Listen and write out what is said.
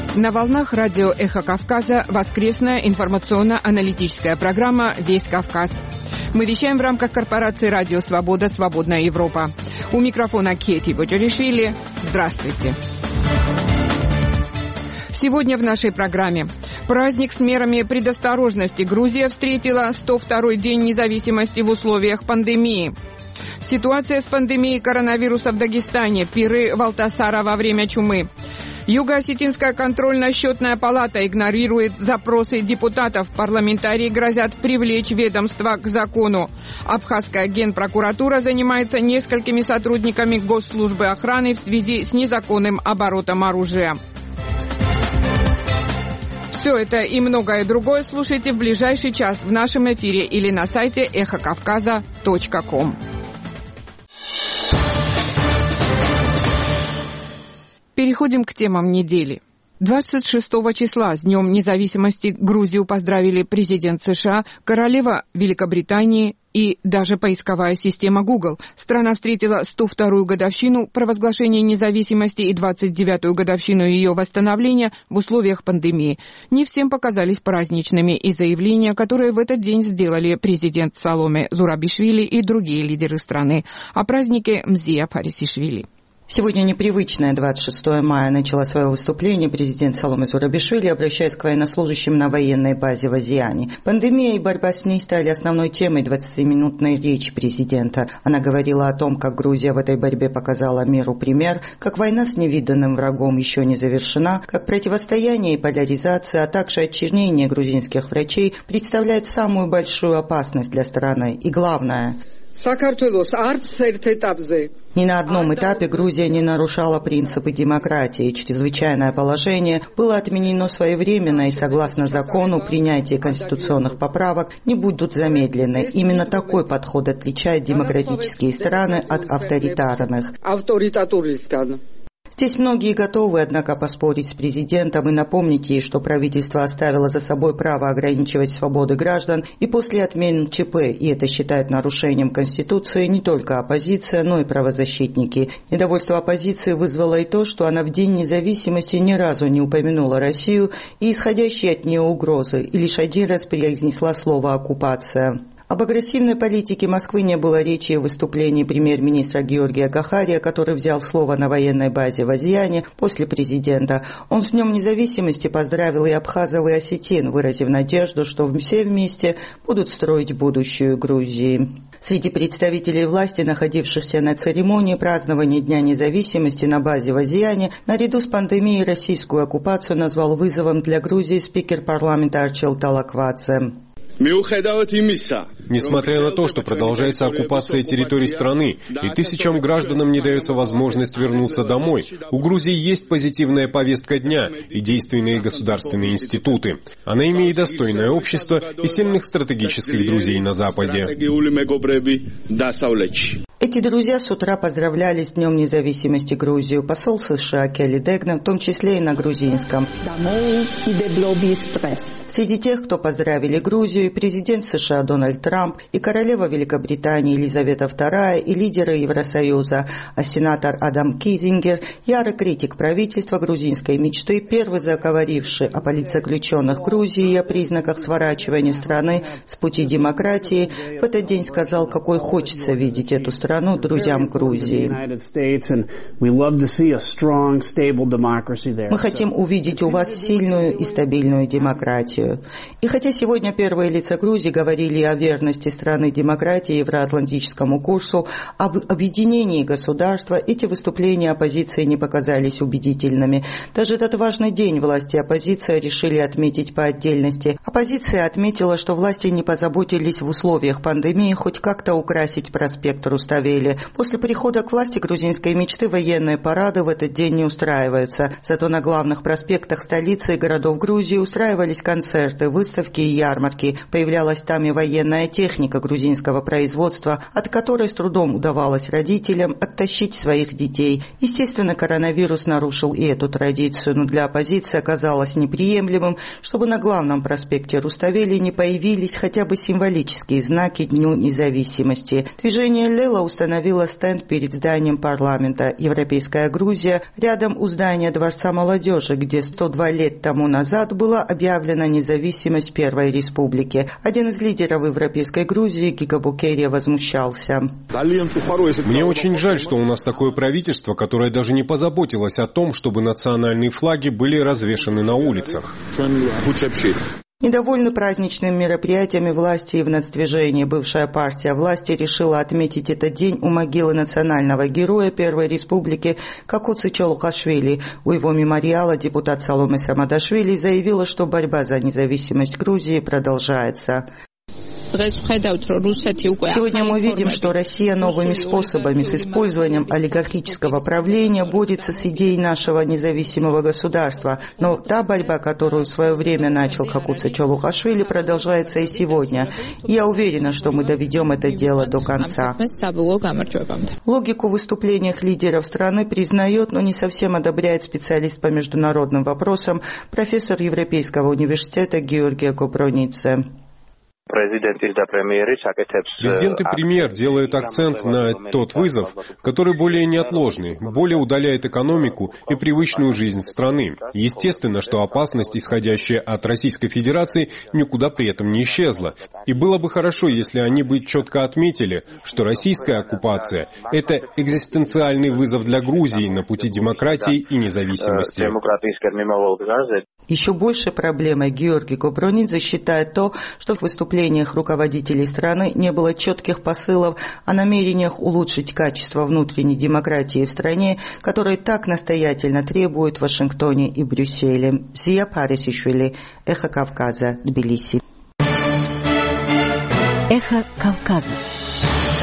На волнах радио «Эхо Кавказа» воскресная информационно-аналитическая программа «Весь Кавказ». Мы вещаем в рамках корпорации «Радио Свобода. Свободная Европа». У микрофона Кети Боджаришвили. Здравствуйте. Сегодня в нашей программе. Праздник с мерами предосторожности. Грузия встретила 102-й день независимости в условиях пандемии. Ситуация с пандемией коронавируса в Дагестане. Пиры Валтасара во время чумы. Юго-Осетинская контрольно-счетная палата игнорирует запросы депутатов. Парламентарии грозят привлечь ведомство к закону. Абхазская генпрокуратура занимается несколькими сотрудниками госслужбы охраны в связи с незаконным оборотом оружия. Все это и многое другое слушайте в ближайший час в нашем эфире или на сайте эхокавказа.ком. Переходим к темам недели. 26 числа с Днем независимости Грузию поздравили президент США, королева Великобритании и даже поисковая система Google. Страна встретила 102-ю годовщину провозглашения независимости и 29-ю годовщину ее восстановления в условиях пандемии. Не всем показались праздничными и заявления, которые в этот день сделали президент Саломе Зурабишвили и другие лидеры страны. О празднике Мзия Парисишвили. Сегодня непривычное 26 мая начала свое выступление президент Саломе Зурабишвили, обращаясь к военнослужащим на военной базе в Азиане. Пандемия и борьба с ней стали основной темой 20-минутной речи президента. Она говорила о том, как Грузия в этой борьбе показала миру пример, как война с невиданным врагом еще не завершена, как противостояние и поляризация, а также очернение грузинских врачей представляет самую большую опасность для страны. И главное, ни на одном этапе Грузия не нарушала принципы демократии. Чрезвычайное положение было отменено своевременно, и согласно закону принятие конституционных поправок не будут замедлены. Именно такой подход отличает демократические страны от авторитарных. Здесь многие готовы, однако, поспорить с президентом и напомнить ей, что правительство оставило за собой право ограничивать свободы граждан и после отмены ЧП, и это считает нарушением Конституции не только оппозиция, но и правозащитники. Недовольство оппозиции вызвало и то, что она в День независимости ни разу не упомянула Россию и исходящие от нее угрозы, и лишь один раз произнесла слово «оккупация». Об агрессивной политике Москвы не было речи в выступлении премьер-министра Георгия Гахария, который взял слово на военной базе в Азиане после президента. Он с Днем независимости поздравил и абхазов, и осетин, выразив надежду, что все вместе будут строить будущую Грузии. Среди представителей власти, находившихся на церемонии празднования Дня независимости на базе в Азиане, наряду с пандемией российскую оккупацию назвал вызовом для Грузии спикер парламента Арчил Талаквадзе. Несмотря на то, что продолжается оккупация территорий страны, и тысячам гражданам не дается возможность вернуться домой, у Грузии есть позитивная повестка дня и действенные государственные институты. Она имеет достойное общество и сильных стратегических друзей на Западе. Эти друзья с утра поздравляли с Днем независимости Грузию. Посол США Келли Дегнан, в том числе и на грузинском. Среди тех, кто поздравили Грузию, президент США Дональд Трамп, и королева Великобритании Елизавета II, и лидеры Евросоюза, а сенатор Адам Кизингер, ярый критик правительства грузинской мечты, первый заговоривший о политзаключенных Грузии и о признаках сворачивания страны с пути демократии, в этот день сказал, какой хочется видеть эту страну друзьям Грузии. Мы хотим увидеть у вас сильную и стабильную демократию. И хотя сегодня первые лица Грузии говорили о верности страны демократии и евроатлантическому курсу, об объединении государства, эти выступления оппозиции не показались убедительными. Даже этот важный день власти и оппозиция решили отметить по отдельности. Оппозиция отметила, что власти не позаботились в условиях пандемии хоть как-то украсить проспект Руставели. После прихода к власти грузинской мечты военные парады в этот день не устраиваются. Зато на главных проспектах столицы и городов Грузии устраивались концерты, выставки и ярмарки. Появлялась там и военная техника грузинского производства, от которой с трудом удавалось родителям оттащить своих детей. Естественно, коронавирус нарушил и эту традицию, но для оппозиции оказалось неприемлемым, чтобы на главном проспекте Руставели не появились хотя бы символические знаки Дню независимости. Движение Лела установила стенд перед зданием парламента «Европейская Грузия» рядом у здания Дворца молодежи, где 102 лет тому назад была объявлена независимость Первой Республики. Один из лидеров Европейской Грузии, Гига Букерия, возмущался. Мне очень жаль, что у нас такое правительство, которое даже не позаботилось о том, чтобы национальные флаги были развешаны на улицах. Недовольны праздничными мероприятиями власти и в нацдвижении. Бывшая партия власти решила отметить этот день у могилы национального героя Первой Республики Какуцы Чолукашвили. У его мемориала депутат Саломе Самадашвили заявила, что борьба за независимость Грузии продолжается. Сегодня мы видим, что Россия новыми способами, с использованием олигархического правления, борется с идеей нашего независимого государства. Но та борьба, которую в свое время начал Какуцы Чолукашвили, продолжается и сегодня. И я уверена, что мы доведем это дело до конца. Логику в выступлениях лидеров страны признает, но не совсем одобряет специалист по международным вопросам, профессор Европейского университета Георгия Кобронице. Президент и премьер делают акцент на тот вызов, который более неотложный, более удаляет экономику и привычную жизнь страны. Естественно, что опасность, исходящая от Российской Федерации, никуда при этом не исчезла. И было бы хорошо, если они бы четко отметили, что российская оккупация – это экзистенциальный вызов для Грузии на пути демократии и независимости. Еще большей проблемой Георгий Кобронидзе считает то, что в выступлениях руководителей страны не было четких посылов о намерениях улучшить качество внутренней демократии в стране, которые так настоятельно требуют в Вашингтоне и Брюсселе. Зия Парисишвили, Эхо Кавказа, Тбилиси. Эхо Кавказа.